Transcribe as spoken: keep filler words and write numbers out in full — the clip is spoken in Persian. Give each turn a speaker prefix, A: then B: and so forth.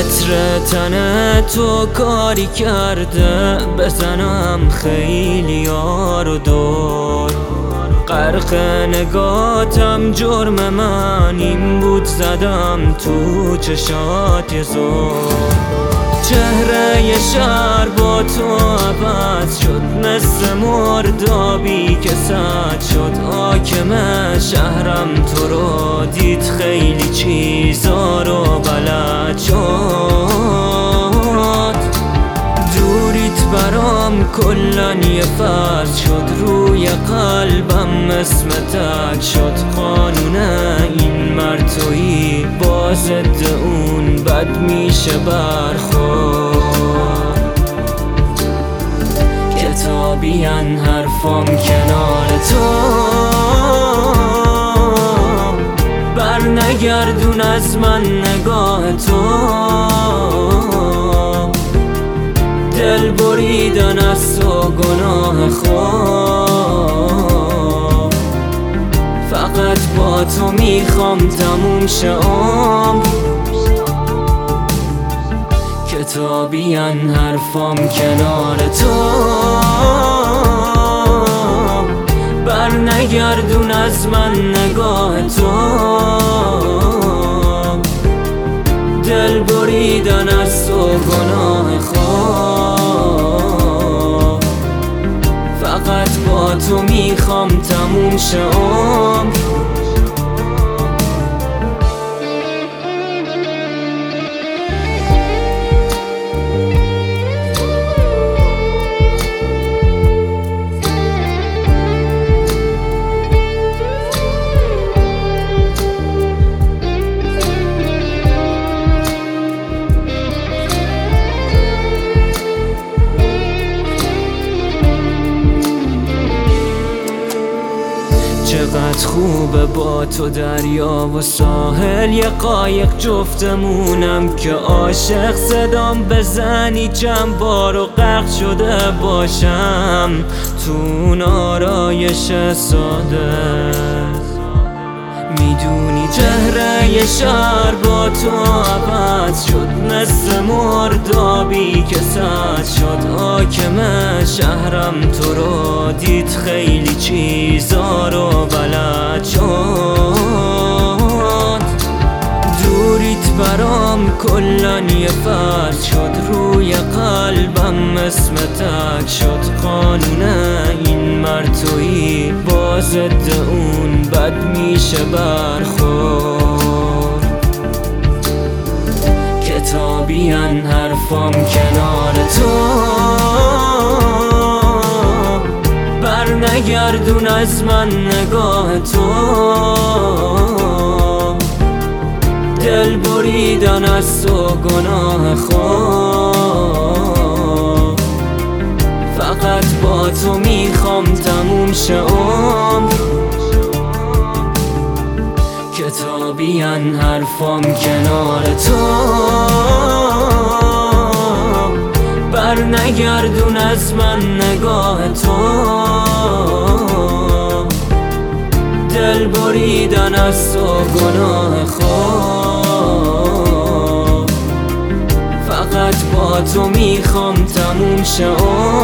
A: عطر تن تو کاری کرده بزنم خیلی یارو دور. غرق نگاتم جرم من این بود زدم تو چشات یه زور. چهره شهر با تو عوض شد مثل مردابی که سد شد. حاکم شهرم تو رو دید خیلی چیزا رو بلد شد. دوریت برام کلن یه فرد شد روی قلبم اسم تک شد. قانون این مرتویی با ضد اون بد میشه برخورد. کتابین حرفام کنار تو بر نگردون از من نگاه تو. دل بریدن از تو گناه خود. فقط با تو میخوام تموم شه عمر. کتابین حرفام کنار تو بر نگردون از من نگاه تو. دل بریدن از تو گناه خود. فقط با تو میخوام تموم شه عمر. چقدر خوبه با تو دریا و ساحل یه قایق جفتمونم که عاشق صدام بزنی چند بار و غرق شده باشم تو اون آرایش ساده. میدونی چهره شهر با تو عوض شد مثل مردابی که سد شد. حاکم شهرم تو رو دید خیلی چیزا رو بلد شد. دوریت برام کلن یه فرد شد روی قلبم اسم تک شد. قانون این مرتویی با ضد اون بد میشه برخورد. کتابین حرفام کنار تو بر نگردون از من نگاه تو. دل بریدن از تو گناه خود. فقط با تو میخوام تموم شه عمر. کتابین حرفام کنار تو بر نگردون از من نگاه تو. دل بریدن از تو گناه خود. فقط با تو میخوام تموم شه عمر.